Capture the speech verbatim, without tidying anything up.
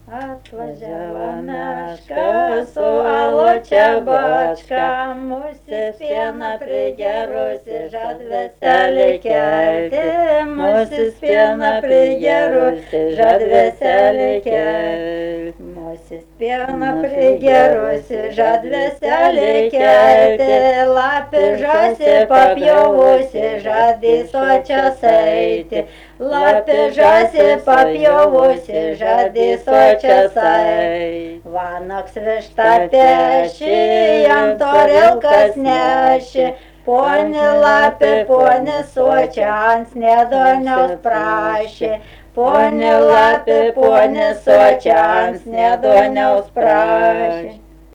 Atvažiavo meška su aločia bačka, musis pieną prigerusi, žad veselį kelti, musis pieną prigerusi, žad veselį kelti. Musis pieną prigerusi, žad veselį kelti, lapė žąsį papjovusi, žad į sočias eiti. Lapė žąsį papjovusi, žad į sočias eiti. Vanaks vištą peši, jam torilkas neši, poni lapė, poni sočia, ant snėdoniaus prašė. Poni lapė, poni sočia, ant snėdoniaus prašė.